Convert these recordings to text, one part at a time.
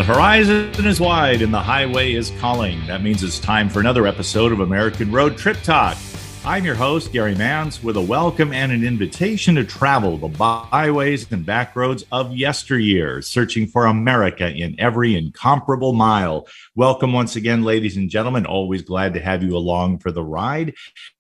The horizon is wide and the highway is calling. That means it's time for another episode of American Road Trip Talk. I'm your host, Gary Manns, with a welcome and an invitation to travel the byways and back roads of yesteryear, searching for America in every incomparable mile. Welcome once again, ladies and gentlemen. Always glad to have you along for the ride.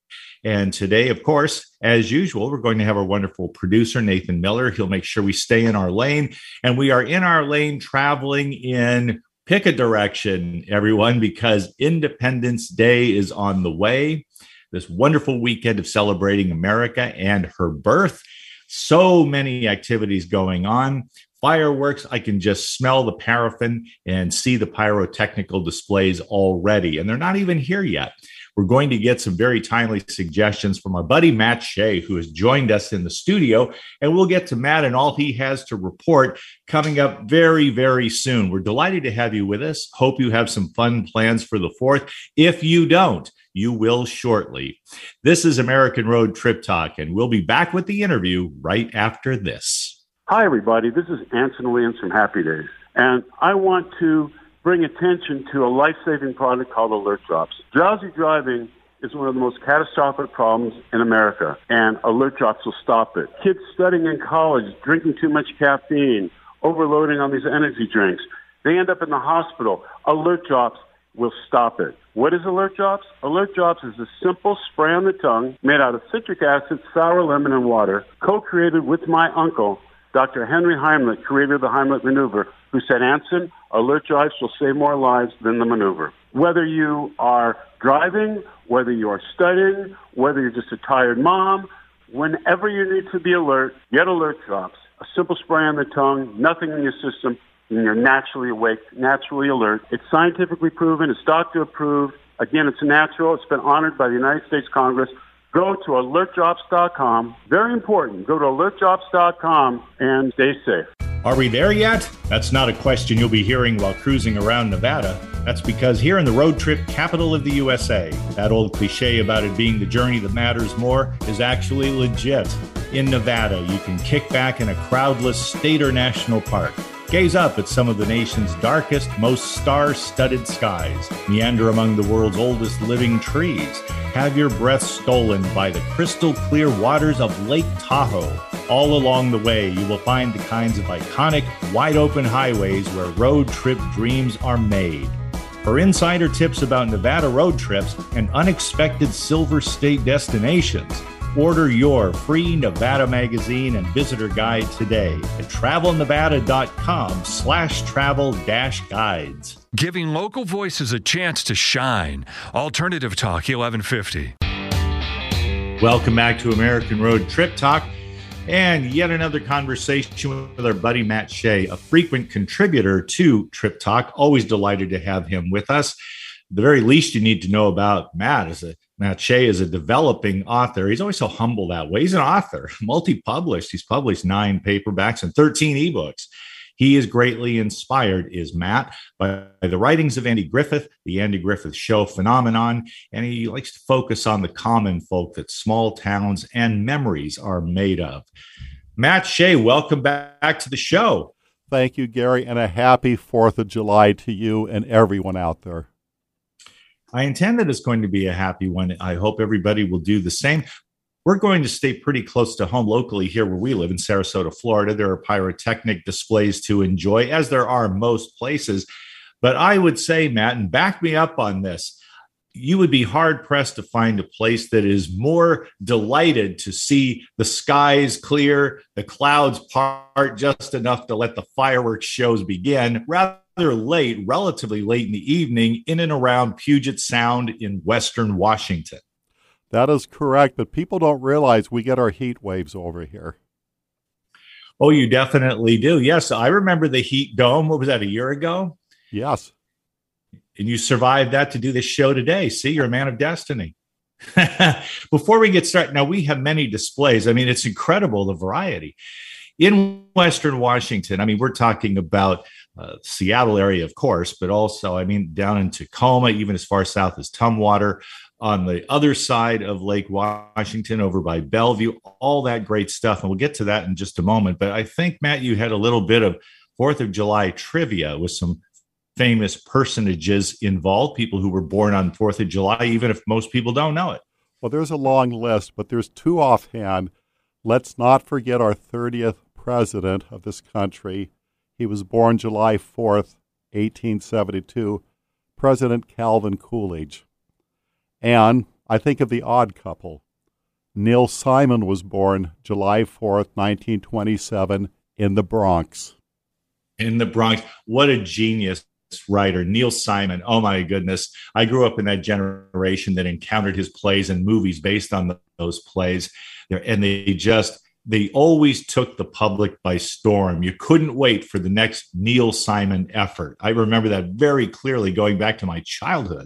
And today, of course, as usual, we're going to have our wonderful producer, Nathan Miller. He'll make sure we stay in our lane. And we are in our lane traveling in pick a direction, everyone, because Independence Day is on the way. This wonderful weekend of celebrating America and her birth. So many activities going on. Fireworks, I can just smell the paraffin and see the pyrotechnical displays already. And they're not even here yet. We're going to get some very timely suggestions from our buddy Matt Shea, who has joined us in the studio. And we'll get to Matt and all he has to report coming up very, very soon. We're delighted to have you with us. Hope you have some fun plans for the 4th. If you don't, you will shortly. This is American Road Trip Talk, and we'll be back with the interview right after this. Hi, everybody. This is Anson Williams from Happy Days, and I want to bring attention to a life-saving product called Alert Drops. Drowsy driving is one of the most catastrophic problems in America, and Alert Drops will stop it. Kids studying in college, drinking too much caffeine, overloading on these energy drinks, they end up in the hospital. Alert Drops will stop it. What is Alert Drops? Alert Drops is a simple spray on the tongue made out of citric acid, sour lemon, and water, co-created with my uncle, Dr. Henry Heimlich, creator of the Heimlich maneuver, who said, Anson, Alert Drops will save more lives than the maneuver. Whether you are driving, whether you are studying, whether you're just a tired mom, whenever you need to be alert, get Alert Drops. A simple spray on the tongue, nothing in your system, and you're naturally awake, naturally alert. It's scientifically proven. It's doctor approved. Again, it's natural. It's been honored by the United States Congress. Go to alertdrops.com. Very important. Go to alertdrops.com and stay safe. Are we there yet? That's not a question you'll be hearing while cruising around Nevada. That's because here in the road trip capital of the USA, that old cliche about it being the journey that matters more is actually legit. In Nevada, you can kick back in a crowdless state or national park. Gaze up at some of the nation's darkest, most star-studded skies. Meander among the world's oldest living trees. Have your breath stolen by the crystal-clear waters of Lake Tahoe. All along the way, you will find the kinds of iconic, wide-open highways where road trip dreams are made. For insider tips about Nevada road trips and unexpected Silver State destinations, order your free Nevada magazine and visitor guide today at travelnevada.com/travel-guides. Giving local voices a chance to shine. Alternative Talk 1150. Welcome back to American Road Trip Talk. And yet another conversation with our buddy Matt Shea, a frequent contributor to Trip Talk. Always delighted to have him with us. The very least you need to know about Matt Shea is a developing author. He's always so humble that way. He's an author, multi-published. He's published 9 paperbacks and 13 ebooks. He is greatly inspired, is Matt, by the writings of Andy Griffith, the Andy Griffith Show phenomenon, and he likes to focus on the common folk that small towns and memories are made of. Matt Shea, welcome back to the show. Thank you, Gary, and a happy 4th of July to you and everyone out there. I intend that it's going to be a happy one. I hope everybody will do the same. We're going to stay pretty close to home locally here where we live in Sarasota, Florida. There are pyrotechnic displays to enjoy, as there are most places. But I would say, Matt, and back me up on this, you would be hard-pressed to find a place that is more delighted to see the skies clear, the clouds part just enough to let the fireworks shows begin, relatively late in the evening, in and around Puget Sound in western Washington. That is correct, but people don't realize we get our heat waves over here. Oh, you definitely do. Yes, I remember the heat dome. What was that, a year ago? Yes. And you survived that to do this show today. See, you're a man of destiny. Before we get started, now we have many displays. I mean, it's incredible, the variety. In western Washington, I mean, we're talking about Seattle area, of course, but also, I mean, down in Tacoma, even as far south as Tumwater, on the other side of Lake Washington, over by Bellevue, all that great stuff. And we'll get to that in just a moment. But I think, Matt, you had a little bit of 4th of July trivia with some famous personages involved, people who were born on 4th of July, even if most people don't know it. Well, there's a long list, but there's two offhand. Let's not forget our 30th president of this country. He was born July 4th, 1872, President Calvin Coolidge. And I think of the odd couple. Neil Simon was born July 4th, 1927, in the Bronx. In the Bronx. What a genius writer, Neil Simon. Oh my goodness. I grew up in that generation that encountered his plays and movies based on those plays. And they always took the public by storm. You couldn't wait for the next Neil Simon effort. I remember that very clearly going back to my childhood.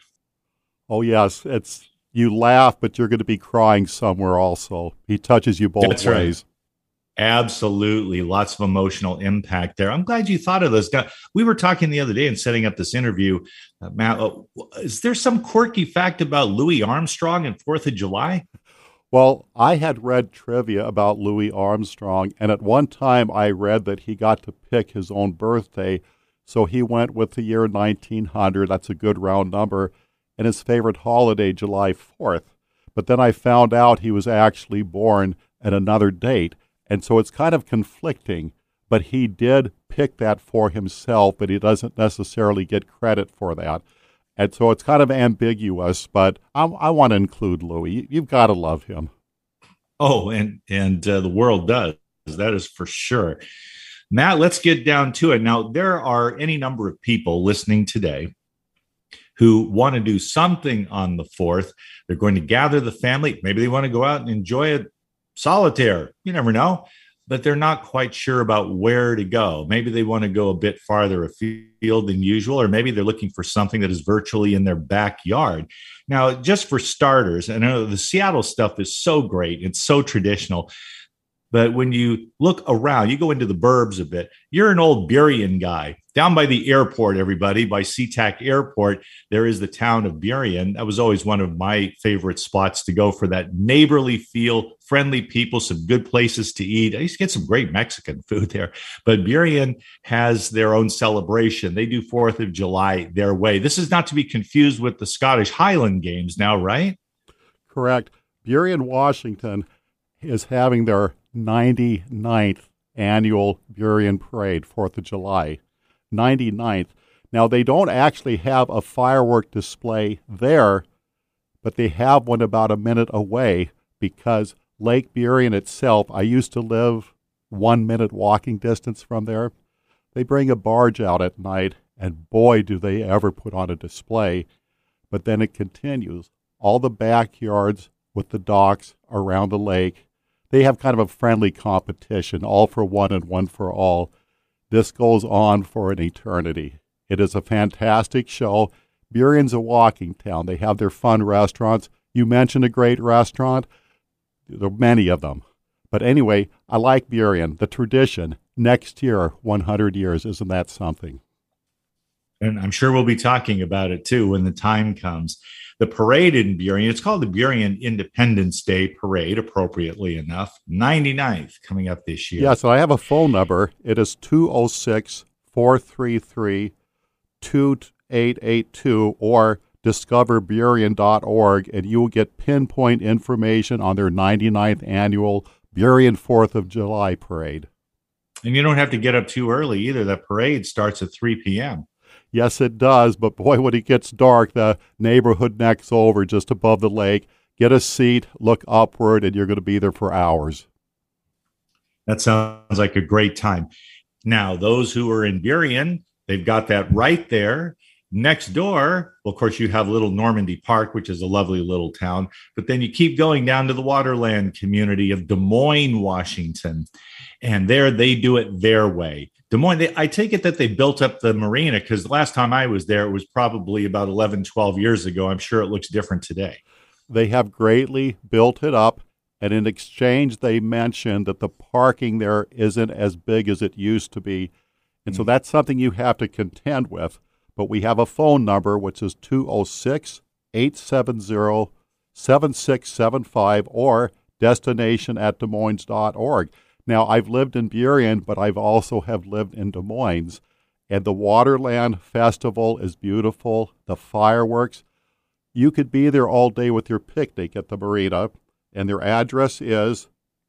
Oh, yes. You laugh, but you're going to be crying somewhere also. He touches you both That's ways. Right. Absolutely. Lots of emotional impact there. I'm glad you thought of this. We were talking the other day and setting up this interview. Matt, is there some quirky fact about Louis Armstrong and 4th of July? Well, I had read trivia about Louis Armstrong, and at one time I read that he got to pick his own birthday, so he went with the year 1900. That's a good round number, and his favorite holiday, July 4th. But then I found out he was actually born at another date, and so it's kind of conflicting, but he did pick that for himself, but he doesn't necessarily get credit for that. And so it's kind of ambiguous, but I want to include Louis. You've got to love him. Oh, and the world does. That is for sure. Matt, let's get down to it. Now, there are any number of people listening today who want to do something on the 4th. They're going to gather the family. Maybe they want to go out and enjoy it solitaire. You never know. But they're not quite sure about where to go. Maybe they want to go a bit farther afield than usual, or maybe they're looking for something that is virtually in their backyard. Now, just for starters, I know the Seattle stuff is so great. It's so traditional. But when you look around, you go into the burbs a bit, you're an old Burien guy. Down by the airport, everybody, by SeaTac Airport, there is the town of Burien. That was always one of my favorite spots to go for that neighborly feel, friendly people, some good places to eat. I used to get some great Mexican food there. But Burien has their own celebration. They do 4th of July their way. This is not to be confused with the Scottish Highland Games now, right? Correct. Burien, Washington is having their 99th annual Burien Parade, 4th of July. 99th. Now, they don't actually have a firework display there, but they have one about a minute away because Lake Burien itself, I used to live 1 minute walking distance from there. They bring a barge out at night, and boy, do they ever put on a display. But then it continues. All the backyards with the docks around the lake, they have kind of a friendly competition, all for one and one for all. This goes on for an eternity. It is a fantastic show. Burien's a walking town. They have their fun restaurants. You mentioned a great restaurant. There are many of them. But anyway, I like Burien. The tradition, next year, 100 years. Isn't that something? And I'm sure we'll be talking about it, too, when the time comes. The parade in Burien, it's called the Burien Independence Day Parade, appropriately enough, 99th coming up this year. Yes, and I have a phone number. It is 206-433-2882 or discoverburien.org, and you will get pinpoint information on their 99th annual Burien 4th of July Parade. And you don't have to get up too early either. That parade starts at 3 p.m. Yes, it does, but boy, when it gets dark, the neighborhood next over, just above the lake, get a seat, look upward, and you're going to be there for hours. That sounds like a great time. Now, those who are in Burien, they've got that right there. Next door, well, of course, you have Little Normandy Park, which is a lovely little town, but then you keep going down to the Waterland community of Des Moines, Washington, and there they do it their way. Des Moines, I take it that they built up the marina because the last time I was there, it was probably about 11, 12 years ago. I'm sure it looks different today. They have greatly built it up, and in exchange, they mentioned that the parking there isn't as big as it used to be. And so that's something you have to contend with. But we have a phone number, which is 206-870-7675 or destination@desmoines.org. Now, I've lived in Burien, but I've also have lived in Des Moines. And the Waterland Festival is beautiful. The fireworks. You could be there all day with your picnic at the marina. And their address is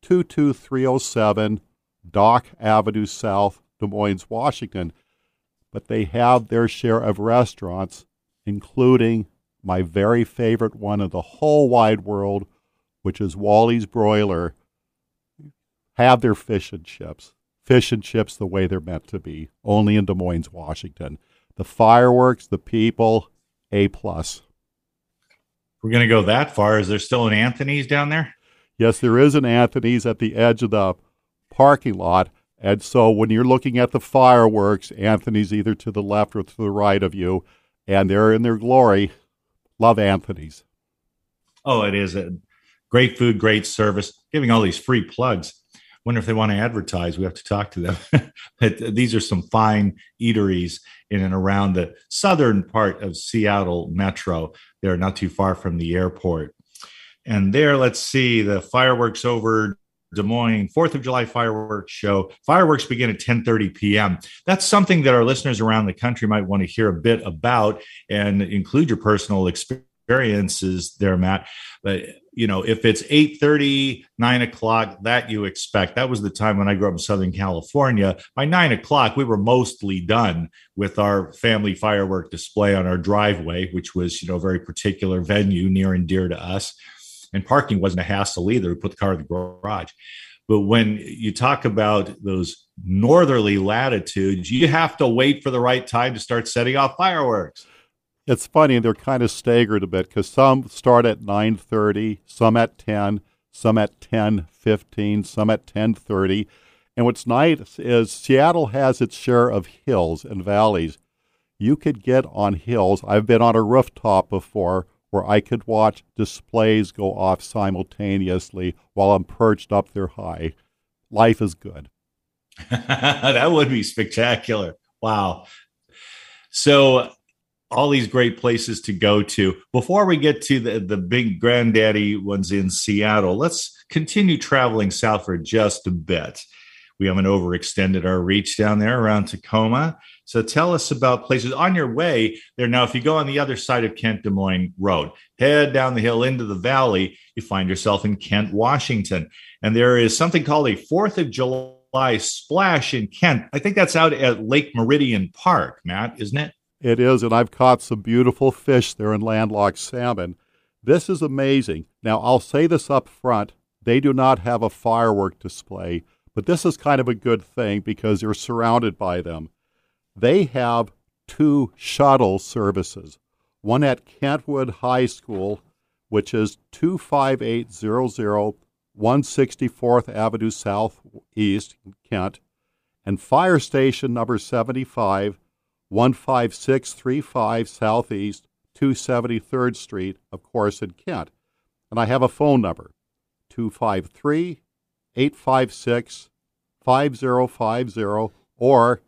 22307 Dock Avenue South, Des Moines, Washington. But they have their share of restaurants, including my very favorite one in the whole wide world, which is Wally's Broiler. Have their fish and chips. Fish and chips the way they're meant to be, only in Des Moines, Washington. The fireworks, the people, A+. We're going to go that far. Is there still an Anthony's down there? Yes, there is an Anthony's at the edge of the parking lot. And so when you're looking at the fireworks, Anthony's either to the left or to the right of you, and they're in their glory. Love Anthony's. Oh, it is a great food, great service. Giving all these free plugs. Wonder if they want to advertise. We have to talk to them. But these are some fine eateries in and around the southern part of Seattle Metro. They're not too far from the airport. And there, let's see, the fireworks over Des Moines, 4th of July fireworks show. Fireworks begin at 10:30 p.m. That's something that our listeners around the country might want to hear a bit about and include your personal experiences there, Matt. But, you know, if it's 8:30, 9 o'clock, that you expect. That was the time when I grew up in Southern California. By 9 o'clock, we were mostly done with our family firework display on our driveway, which was, you know, a very particular venue near and dear to us. And parking wasn't a hassle either. We put the car in the garage. But when you talk about those northerly latitudes, you have to wait for the right time to start setting off fireworks. It's funny, they're kind of staggered a bit because some start at 9:30, some at 10, some at 10:15, some at 10:30. And what's nice is Seattle has its share of hills and valleys. You could get on hills. I've been on a rooftop before where I could watch displays go off simultaneously while I'm perched up there high. Life is good. That would be spectacular. Wow. So all these great places to go to. Before we get to the big granddaddy ones in Seattle, let's continue traveling south for just a bit. We haven't overextended our reach down there around Tacoma. So tell us about places on your way there. Now, if you go on the other side of Kent Des Moines Road, head down the hill into the valley, you find yourself in Kent, Washington. And there is something called a 4th of July splash in Kent. I think that's out at Lake Meridian Park, Matt, isn't it? It is, and I've caught some beautiful fish there and landlocked salmon. This is amazing. Now, I'll say this up front. They do not have a firework display, but this is kind of a good thing because you're surrounded by them. They have 2 shuttle services, one at Kentwood High School, which is 25800 164th Avenue Southeast in Kent, and Fire Station number 75, 15635 Southeast, 273rd Street, of course, in Kent. And I have a phone number, 253-856-5050, or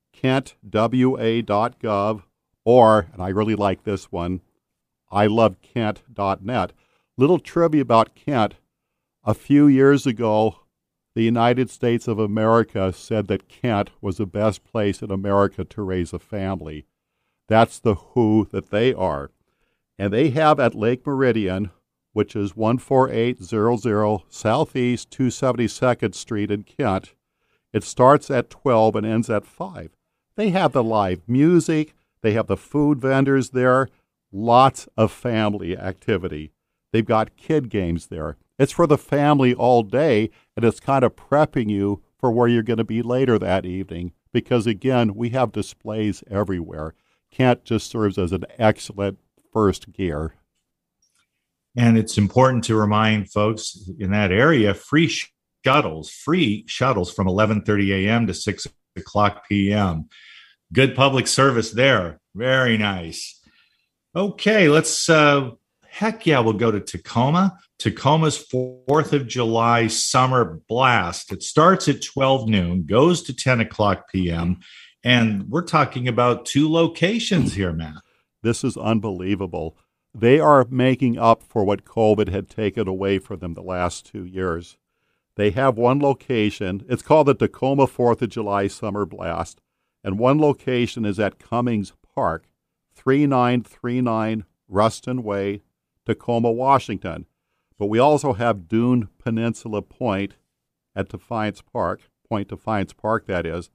kentwa.gov, or, and I really like this one, ilovekent.net. Little trivia about Kent. A few years ago, the United States of America said that Kent was the best place in America to raise a family. That's the who that they are. And they have at Lake Meridian, which is 14800 Southeast 272nd Street in Kent. It starts at 12 and ends at 5. They have the live music. They have the food vendors there. Lots of family activity. They've got kid games there. It's for the family all day, and it's kind of prepping you for where you're going to be later that evening because, again, we have displays everywhere. Kent just serves as an excellent first gear. And it's important to remind folks in that area, free shuttles from 11:30 a.m. to 6 o'clock p.m. Good public service there. Very nice. Okay, let's, we'll go to Tacoma. Tacoma's 4th of July Summer Blast. It starts at 12 noon, goes to 10 o'clock p.m., and we're talking about 2 locations here, Matt. This is unbelievable. They are making up for what COVID had taken away from them the last 2 years. They have one location. It's called the Tacoma 4th of July Summer Blast, And one location is at Cummings Park, 3939 Ruston Way, Tacoma, Washington. But we also have Dune Peninsula Point at Defiance Park, Point Defiance Park, that is,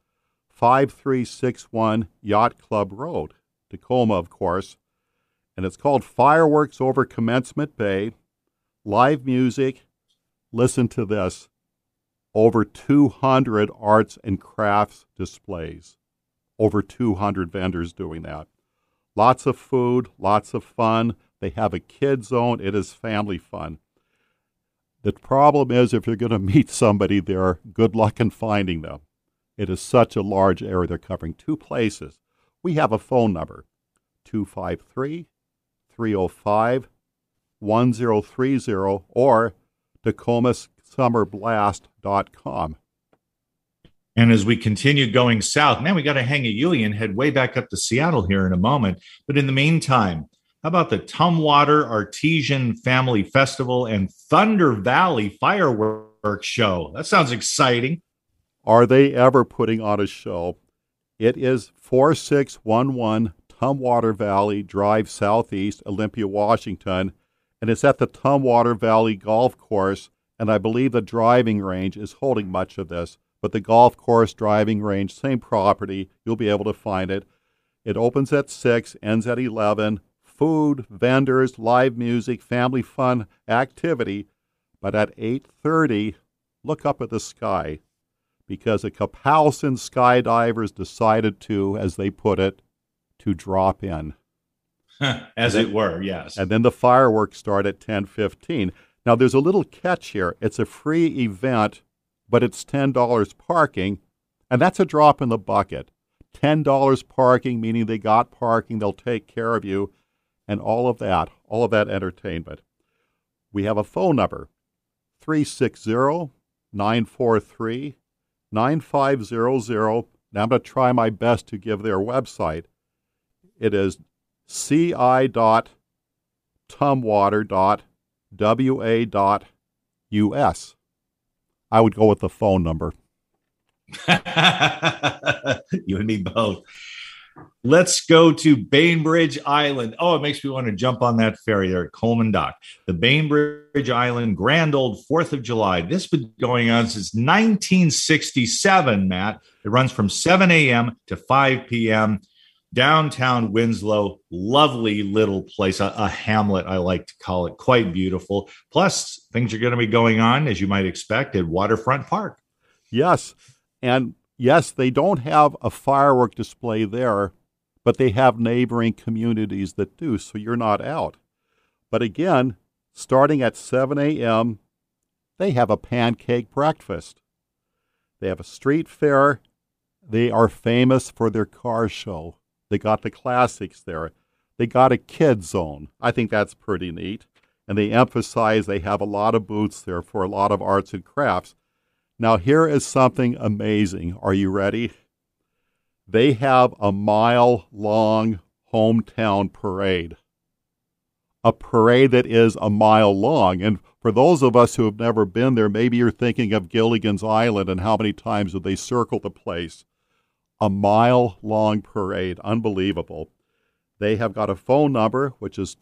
5361 Yacht Club Road, Tacoma, of course. And it's called Fireworks Over Commencement Bay, live music. Listen to this. Over 200 arts and crafts displays. Over 200 vendors doing that. Lots of food, lots of fun. They have a kid zone. It is family fun. The problem is if you're going to meet somebody there, good luck in finding them. It is such a large area. They're covering 2 places. We have a phone number, 253-305-1030 or TacomaSummerBlast.com. And as we continue going south, man, we got to hang a U and head way back up to Seattle here in a moment. But in the meantime, how about the Tumwater Artesian Family Festival and Thunder Valley Fireworks Show? That sounds exciting. Are they ever putting on a show? It is 4611 Tumwater Valley Drive Southeast, Olympia, Washington, and it's at the Tumwater Valley Golf Course, and I believe the driving range is holding much of this. But the golf course, driving range, same property, you'll be able to find it. It opens at 6, ends at 11. Food, vendors, live music, family fun, activity. But at 8:30, look up at the sky, because the Kapowsin skydivers decided to, as they put it, to drop in. As it were, yes. And then the fireworks start at 10:15. Now, there's a little catch here. It's a free event, but it's $10 parking, and that's a drop in the bucket. $10 parking, meaning they got parking, they'll take care of you, and all of that entertainment. We have a phone number, 360-943-9500. Now I'm going to try my best to give their website. It is ci.tumwater.wa.us. I would go with the phone number. You and me both. Let's go to Bainbridge Island. Oh, it makes me want to jump on that ferry there at Coleman Dock. The Bainbridge Island Grand Old 4th of July. This has been going on since 1967, Matt. It runs from 7 a.m. to 5 p.m. Downtown Winslow. Lovely little place, a hamlet, I like to call it. Quite beautiful. Plus, things are going to be going on, as you might expect, at Waterfront Park. Yes, and yes, they don't have a firework display there, but they have neighboring communities that do, so you're not out. But again, starting at 7 a.m., they have a pancake breakfast. They have a street fair. They are famous for their car show. They got the classics there. They got a kid zone. I think that's pretty neat. And they emphasize they have a lot of booths there for a lot of arts and crafts. Now, here is something amazing. Are you ready? They have a mile-long hometown parade. A parade that is a mile long. And for those of us who have never been there, maybe you're thinking of Gilligan's Island and how many times did they circle the place. A mile-long parade. Unbelievable. They have got a phone number, which is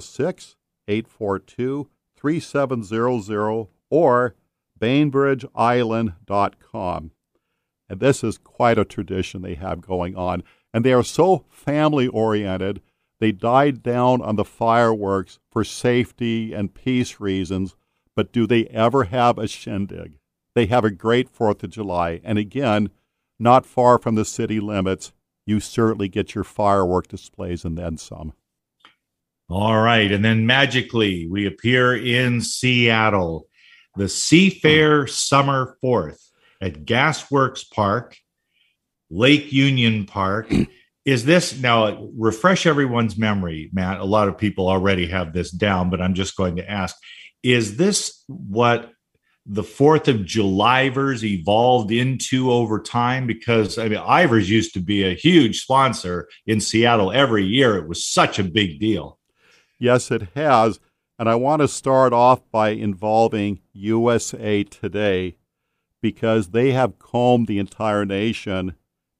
206-842-3700 or BainbridgeIsland.com. And this is quite a tradition they have going on. And they are so family-oriented, they died down on the fireworks for safety and peace reasons, but do they ever have a shindig? They have a great 4th of July. And again, not far from the city limits, you certainly get your firework displays and then some. All right. And then magically, we appear in Seattle. The Seafair Summer 4th at Gasworks Park, Lake Union Park. Is this, now refresh everyone's memory, Matt, a lot of people already have this down, but I'm just going to ask, is this what the 4th of Julyvers evolved into over time? Because, I mean, Ivers used to be a huge sponsor in Seattle every year. It was such a big deal. Yes, it has. And I want to start off by involving USA Today because they have combed the entire nation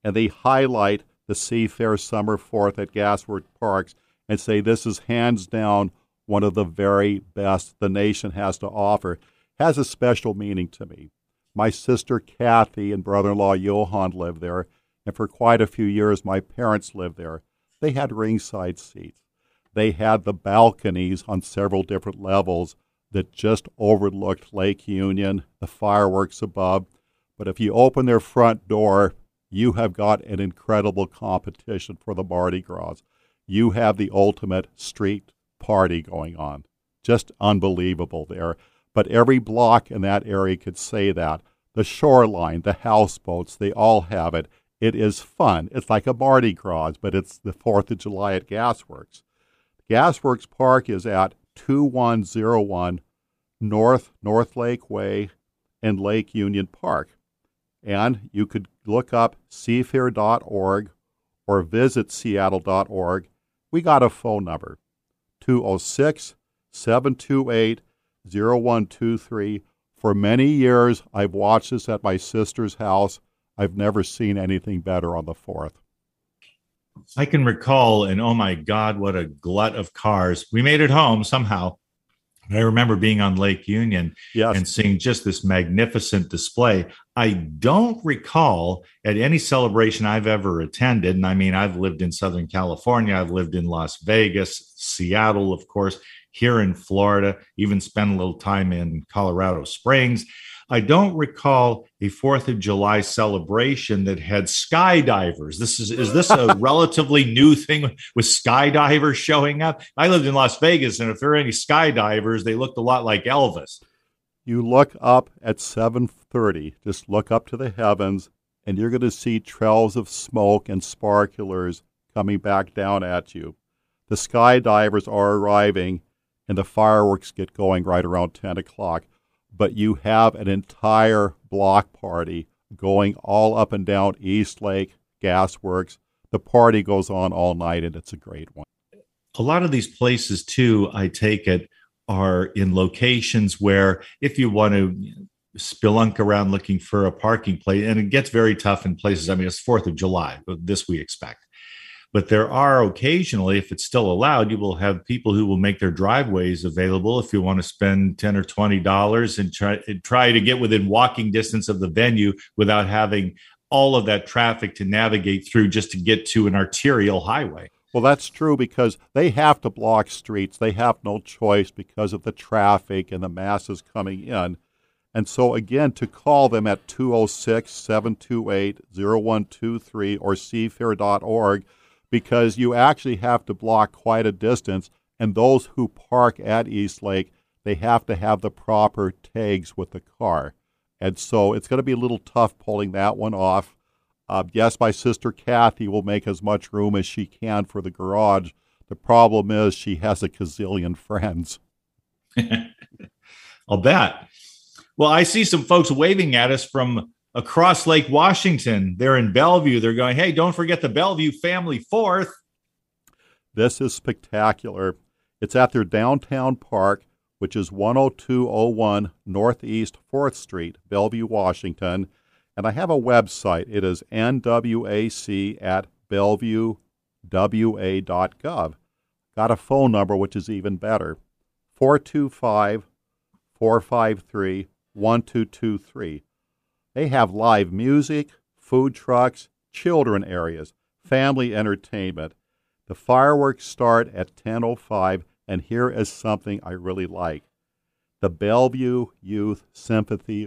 and they highlight the Seafair Summer 4th at Gasworks Parks and say this is hands down one of the very best the nation has to offer, has a special meaning to me. My sister Kathy and brother-in-law Johan lived there, and for quite a few years my parents lived there. They had ringside seats. They had the balconies on several different levels that just overlooked Lake Union, the fireworks above. But if you open their front door, you have got an incredible competition for the Mardi Gras. You have the ultimate street party going on. Just unbelievable there. But every block in that area could say that. The shoreline, the houseboats, they all have it. It is fun. It's like a Mardi Gras, but it's the 4th of July at Gasworks. Gasworks Park is at 2101 North Lake Way and Lake Union Park. And you could look up seafair.org or visit seattle.org. We got a phone number, 206-728-0123. For many years, I've watched this at my sister's house. I've never seen anything better on the 4th. I can recall, and oh my God, what a glut of cars. We made it home somehow. I remember being on Lake Union and seeing just this magnificent display. I don't recall at any celebration I've ever attended, and I mean, I've lived in Southern California, I've lived in Las Vegas, Seattle, of course, here in Florida, even spent a little time in Colorado Springs. I don't recall a 4th of July celebration that had skydivers. Is this a relatively new thing with skydivers showing up? I lived in Las Vegas, and if there are any skydivers, they looked a lot like Elvis. You look up at 7:30, just look up to the heavens, and you're going to see trails of smoke and sparklers coming back down at you. The skydivers are arriving, and the fireworks get going right around 10 o'clock. But you have an entire block party going all up and down East Lake, Gasworks. The party goes on all night, and it's a great one. A lot of these places, too, I take it, are in locations where if you want to spelunk around looking for a parking place, and it gets very tough in places. I mean, it's 4th of July, but this we expect. But there are occasionally, if it's still allowed, you will have people who will make their driveways available if you want to spend $10 or $20 and try to get within walking distance of the venue without having all of that traffic to navigate through just to get to an arterial highway. Well, that's true because they have to block streets. They have no choice because of the traffic and the masses coming in. And so, again, to call them at 206-728-0123 or seafair.org, because you actually have to block quite a distance, and those who park at East Lake, they have to have the proper tags with the car. And so it's going to be a little tough pulling that one off. Yes, my sister Kathy will make as much room as she can for the garage. The problem is she has a gazillion friends. I'll bet. Well, I see some folks waving at us from across Lake Washington. They're in Bellevue. They're going, hey, don't forget the Bellevue Family 4th. This is spectacular. It's at their downtown park, which is 10201 Northeast 4th Street, Bellevue, Washington. And I have a website. It is nwac@bellevuewa.gov. Got a phone number, which is even better, 425-453-1223. They have live music, food trucks, children areas, family entertainment. The fireworks start at 10:05, and here is something I really like. The Bellevue Youth Symphony,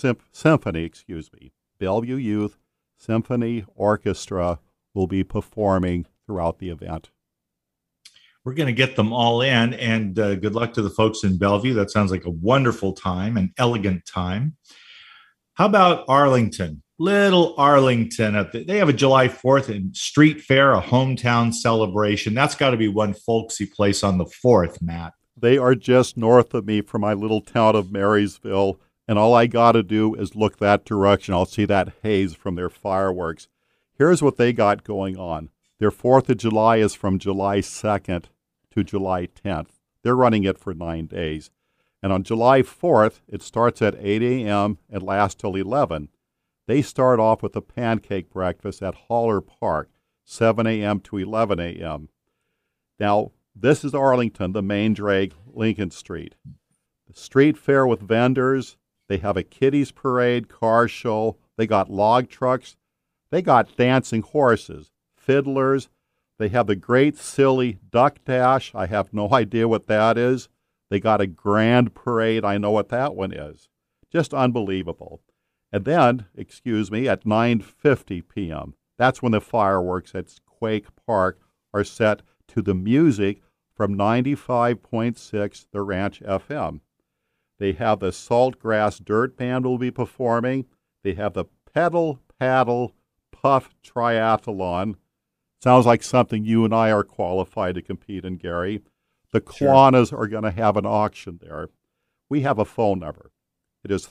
Bellevue Youth Symphony Orchestra will be performing throughout the event. We're going to get them all in, and good luck to the folks in Bellevue. That sounds like a wonderful time, an elegant time. How about Arlington? Little Arlington. They have a July 4th and street fair, a hometown celebration. That's got to be one folksy place on the 4th, Matt. They are just north of me from my little town of Marysville, and all I got to do is look that direction. I'll see that haze from their fireworks. Here's what they got going on. Their 4th of July is from July 2nd to July 10th. They're running it for 9 days. And on July 4th, it starts at 8 a.m. and lasts till 11. They start off with a pancake breakfast at Haller Park, 7 a.m. to 11 a.m. Now, this is Arlington, the main drag, Lincoln Street. The street fair with vendors. They have a kiddies parade, car show. They got log trucks. They got dancing horses, fiddlers. They have the Great Silly Duck Dash. I have no idea what that is. They got a grand parade. I know what that one is. Just unbelievable. And then, at 9:50 p.m., that's when the fireworks at Quake Park are set to the music from 95.6 The Ranch FM. They have the Saltgrass Dirt Band will be performing. They have the Pedal, Paddle, Puff Triathlon. Sounds like something you and I are qualified to compete in, Gary. The Kiwanis are going to have an auction there. We have a phone number. It is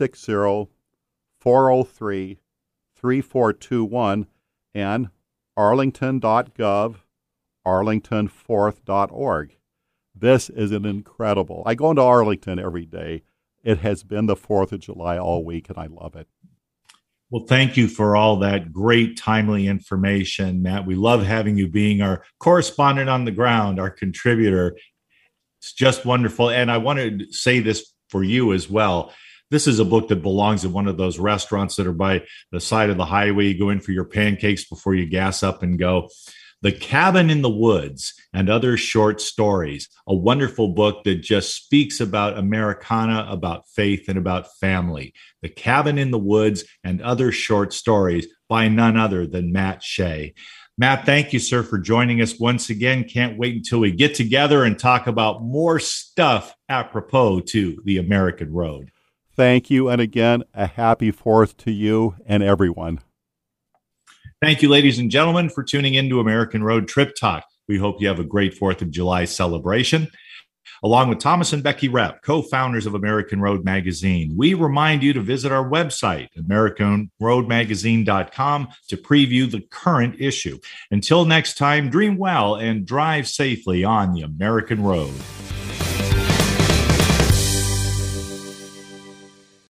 360-403-3421 and arlington.gov, arlington4th.org. This is an incredible. I go into Arlington every day. It has been the 4th of July all week, and I love it. Well, thank you for all that great, timely information, Matt. We love having you being our correspondent on the ground, our contributor. It's just wonderful. And I wanted to say this for you as well. This is a book that belongs in one of those restaurants that are by the side of the highway. You go in for your pancakes before you gas up and go. The Cabin in the Woods and Other Short Stories, a wonderful book that just speaks about Americana, about faith, and about family. The Cabin in the Woods and Other Short Stories by none other than Matt Shea. Matt, thank you, sir, for joining us once again. Can't wait until we get together and talk about more stuff apropos to the American Road. Thank you. And again, a happy 4th to you and everyone. Thank you, ladies and gentlemen, for tuning in to American Road Trip Talk. We hope you have a great 4th of July celebration. Along with Thomas and Becky Repp, co-founders of American Road Magazine, we remind you to visit our website, AmericanRoadMagazine.com, to preview the current issue. Until next time, dream well and drive safely on the American Road.